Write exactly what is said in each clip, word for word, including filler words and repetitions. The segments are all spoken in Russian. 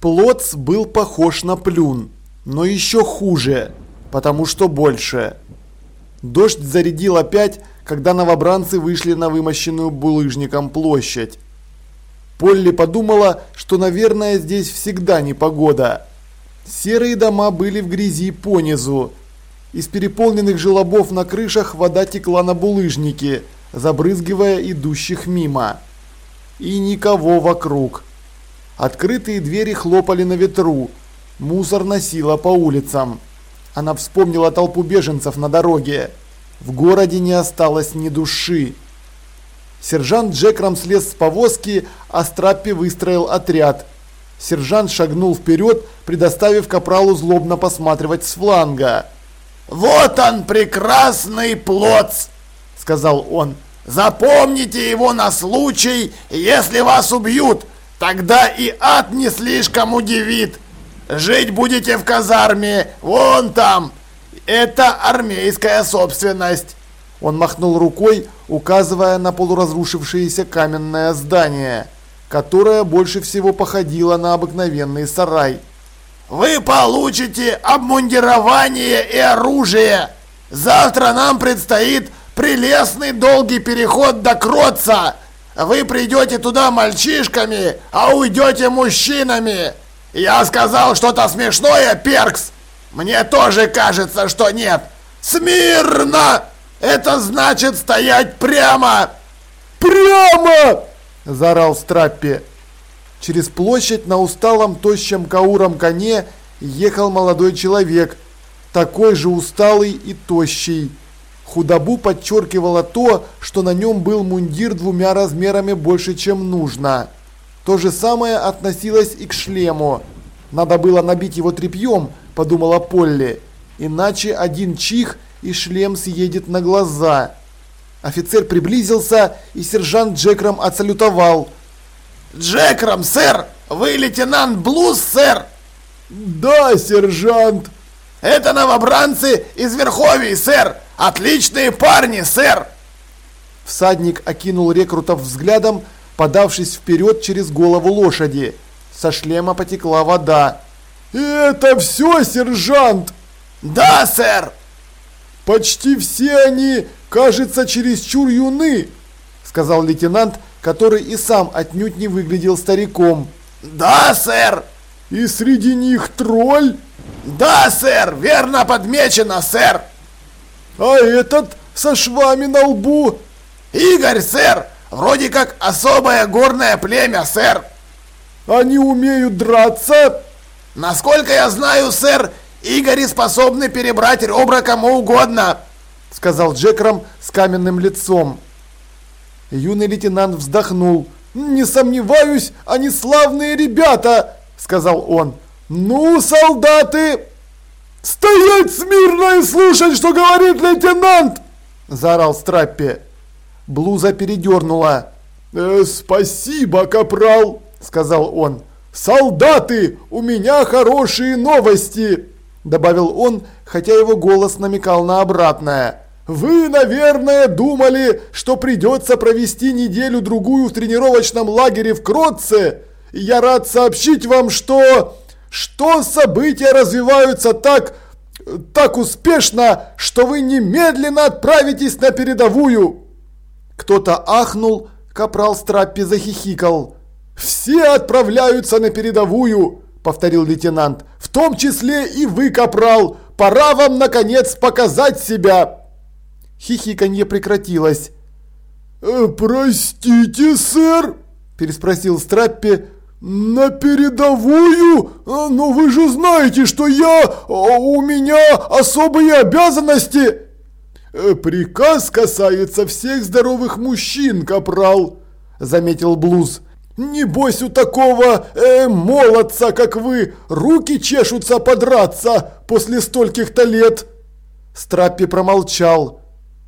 Плотс был похож на плюн, но еще хуже, потому что больше. Дождь зарядил опять, когда новобранцы вышли на вымощенную булыжником площадь. Полли подумала, что, наверное, здесь всегда непогода. Серые дома были в грязи понизу. Из переполненных желобов на крышах вода текла на булыжники, забрызгивая идущих мимо. И никого вокруг. Открытые двери хлопали на ветру. Мусор носило по улицам. Она вспомнила толпу беженцев на дороге. В городе не осталось ни души. Сержант Джекром слез с повозки, а Страппи выстроил отряд. Сержант шагнул вперед, предоставив капралу злобно посматривать с фланга. «Вот он, прекрасный Плотс!» – сказал он. «Запомните его на случай, если вас убьют, тогда и ад не слишком удивит. Жить будете в казарме, вон там. Это армейская собственность». Он махнул рукой, указывая на полуразрушившееся каменное здание, которое больше всего походило на обыкновенный сарай. «Вы получите обмундирование и оружие. Завтра нам предстоит прелестный долгий переход до Кротца. Вы придете туда мальчишками, а уйдете мужчинами. Я сказал что-то смешное, Перкс? Мне тоже кажется, что нет. Смирно! Это значит стоять прямо!» «Прямо!» – заорал Страппи. Через площадь на усталом тощем кауром коне ехал молодой человек, такой же усталый и тощий. Худобу подчеркивало то, что на нем был мундир двумя размерами больше, чем нужно. То же самое относилось и к шлему. Надо было набить его тряпьем, подумала Полли, иначе один чих и шлем съедет на глаза. Офицер приблизился, и сержант Джекром отсалютовал. «Джекром, сэр! Вы лейтенант Блуз, сэр?» «Да, сержант!» «Это новобранцы из Верховий, сэр! Отличные парни, сэр!» Всадник окинул рекрутов взглядом, подавшись вперед через голову лошади. Со шлема потекла вода. «Это все, сержант?» «Да, сэр!» «Почти все они, кажется, чересчур юны», — сказал лейтенант, который и сам отнюдь не выглядел стариком. «Да, сэр!» «И среди них тролль?» «Да, сэр! Верно подмечено, сэр!» «А этот со швами на лбу?» «Игорь, сэр! Вроде как особое горное племя, сэр!» «Они умеют драться?» «Насколько я знаю, сэр, Игори способны перебрать ребра кому угодно», — сказал Джекром с каменным лицом. Юный лейтенант вздохнул. «Не сомневаюсь, они славные ребята», — сказал он. «Ну, солдаты!» «Стоять смирно и слушать, что говорит лейтенант!» — заорал Страппи. Блуза передернула. «Э, «Спасибо, капрал», — сказал он. «Солдаты, у меня хорошие новости», — добавил он, хотя его голос намекал на обратное. «Вы, наверное, думали, что придется провести неделю-другую в тренировочном лагере в Кротце. И я рад сообщить вам, что... что события развиваются так... так успешно, что вы немедленно отправитесь на передовую». Кто-то ахнул, капрал Страппи захихикал. «Все отправляются на передовую», — повторил лейтенант. «В том числе и вы, капрал. Пора вам, наконец, показать себя». Хихиканье прекратилось. «Э, «Простите, сэр», – переспросил Страппи. «На передовую? Но вы же знаете, что я... у меня особые обязанности». «Приказ касается всех здоровых мужчин, капрал», – заметил Блуз. «Небось у такого э, молодца, как вы, руки чешутся подраться после стольких-то лет». Страппи промолчал.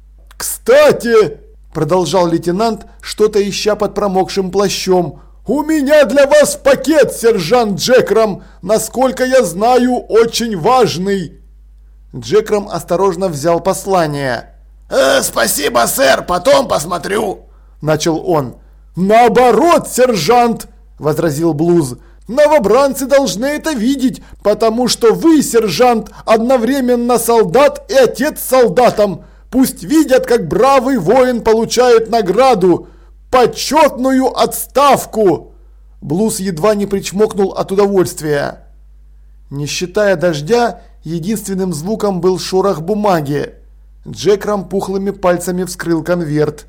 «Кстати», – продолжал лейтенант, что-то ища под промокшим плащом, «у меня для вас пакет, сержант Джекром, насколько я знаю, очень важный». Джекром осторожно взял послание. «Э, «Спасибо, сэр, потом посмотрю», – начал он. «Наоборот, сержант», – возразил Блуз, Новобранцы должны это видеть, потому что вы, сержант, одновременно солдат и отец солдатам. Пусть видят, как бравый воин получает награду – почетную отставку!» Блуз едва не причмокнул от удовольствия. Не считая дождя, единственным звуком был шорох бумаги. Джекром пухлыми пальцами вскрыл конверт.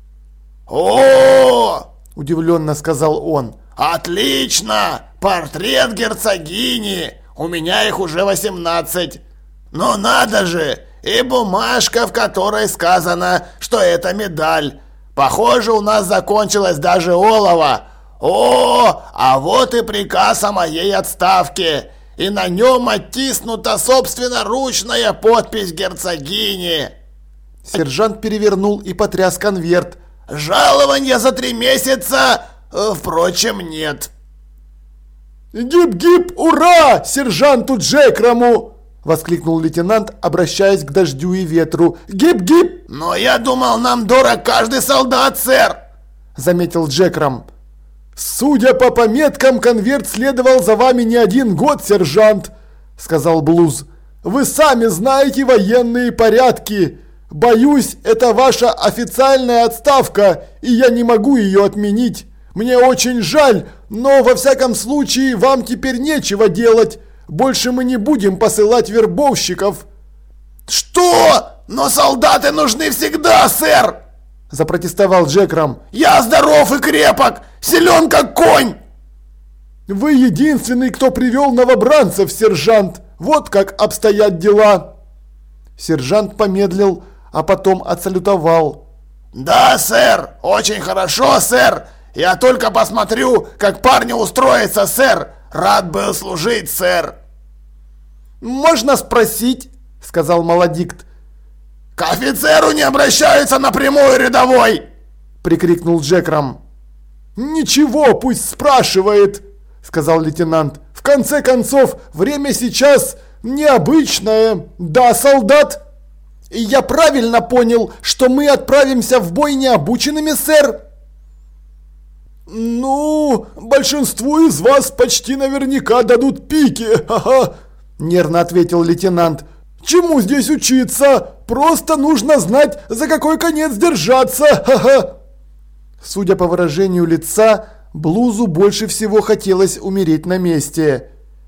«О!» – удивленно сказал он. «Отлично! Портрет герцогини! У меня их уже восемнадцать! Но надо же! И бумажка, в которой сказано, что это медаль! Похоже, у нас закончилось даже олово! О, а вот и приказ о моей отставке! И на нем оттиснута собственноручная подпись герцогини!» Сержант перевернул и потряс конверт. «Жалование за три месяца, впрочем, нет». «Гип-гип, ура! Сержанту Джекрому!» – воскликнул лейтенант, обращаясь к дождю и ветру. «Гип-гип!» «Но я думал, нам дорог каждый солдат, сэр!» – заметил Джекром. «Судя по пометкам, конверт следовал за вами не один год, сержант!» – сказал Блуз. «Вы сами знаете военные порядки. Боюсь, это ваша официальная отставка, и я не могу ее отменить. Мне очень жаль, но во всяком случае вам теперь нечего делать. Больше мы не будем посылать вербовщиков». «Что? Но солдаты нужны всегда, сэр!» – запротестовал Джекром. «Я здоров и крепок, силен как конь!» «Вы единственный, кто привел новобранцев, сержант. Вот как обстоят дела». Сержант помедлил, а потом отсалютовал. «Да, сэр, очень хорошо, сэр. Я только посмотрю, как парню устроиться, сэр. Рад был служить, сэр». «Можно спросить?» – сказал Малодикт. «К офицеру не обращаются напрямую, рядовой!» – прикрикнул Джекром. «Ничего, пусть спрашивает», – сказал лейтенант. «В конце концов, время сейчас необычное. Да, солдат?» «Я правильно понял, что мы отправимся в бой необученными, сэр?» «Ну, большинству из вас почти наверняка дадут пики, ха-ха», – нервно ответил лейтенант. «Чему здесь учиться? Просто нужно знать, за какой конец держаться, ха-ха». Судя по выражению лица, Блузу больше всего хотелось умереть на месте.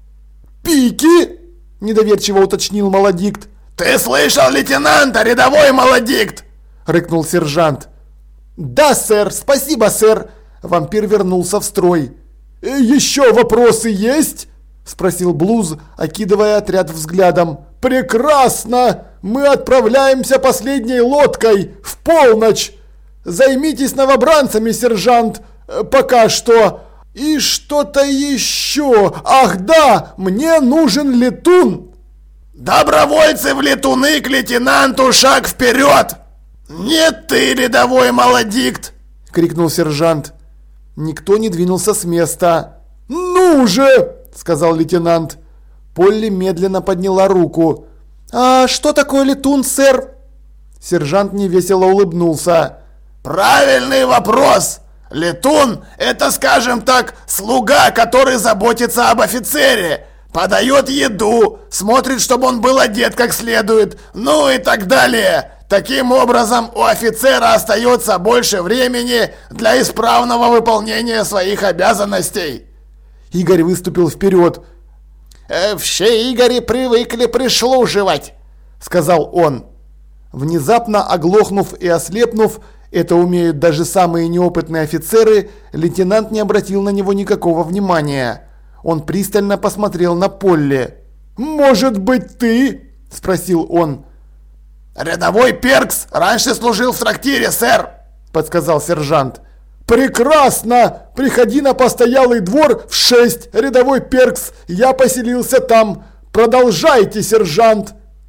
«Пики?» – недоверчиво уточнил Малодикт. «Ты слышал лейтенанта, рядовой Малодикт?» – рыкнул сержант. «Да, сэр, спасибо, сэр». Вампир вернулся в строй. «Еще вопросы есть?» – спросил Блуз, окидывая отряд взглядом. «Прекрасно! Мы отправляемся последней лодкой в полночь! Займитесь новобранцами, сержант, пока что! И что-то еще! Ах да, мне нужен летун!» «Добровольцы в летуны к лейтенанту, шаг вперед!» «Нет ты, рядовой Малодикт!» – крикнул сержант. Никто не двинулся с места. «Ну же!» – сказал лейтенант. Полли медленно подняла руку. «А что такое летун, сэр?» Сержант невесело улыбнулся. «Правильный вопрос! Летун – это, скажем так, слуга, который заботится об офицере, подает еду, смотрит, чтобы он был одет как следует, ну и так далее. Таким образом, у офицера остается больше времени для исправного выполнения своих обязанностей». Игорь выступил вперед. «Э, «Все Игори привыкли прислуживать», — сказал он. Внезапно оглохнув и ослепнув, это умеют даже самые неопытные офицеры, лейтенант не обратил на него никакого внимания. Он пристально посмотрел на Полли. «Может быть, ты?» – спросил он. «Рядовой Перкс раньше служил в трактире, сэр», – подсказал сержант. «Прекрасно! Приходи на постоялый двор в шесть, рядовой Перкс, я поселился там. Продолжайте, сержант!»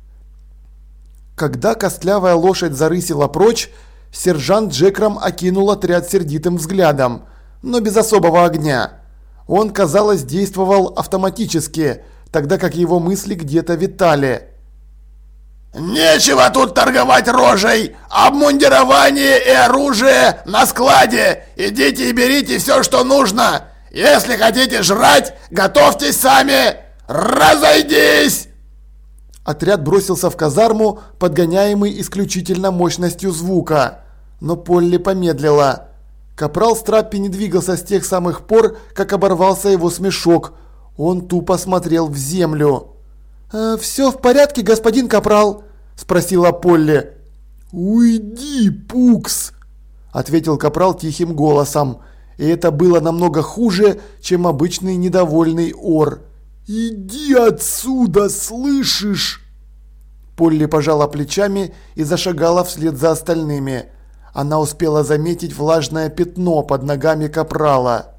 Когда костлявая лошадь зарысила прочь, сержант Джекром окинул отряд сердитым взглядом, но без особого огня. Он, казалось, действовал автоматически, тогда как его мысли где-то витали. «Нечего тут торговать рожей! Обмундирование и оружие на складе! Идите и берите все, что нужно! Если хотите жрать, готовьтесь сами! Разойдись!» Отряд бросился в казарму, подгоняемый исключительно мощностью звука. Но Полли помедлила. Капрал Страппи не двигался с тех самых пор, как оборвался его смешок. Он тупо смотрел в землю. «Э, «Все в порядке, господин Капрал?» – спросила Полли. «Уйди, Пукс!» – ответил Капрал тихим голосом. И это было намного хуже, чем обычный недовольный ор. «Иди отсюда, слышишь?» Полли пожала плечами и зашагала вслед за остальными. Она успела заметить влажное пятно под ногами Капрала.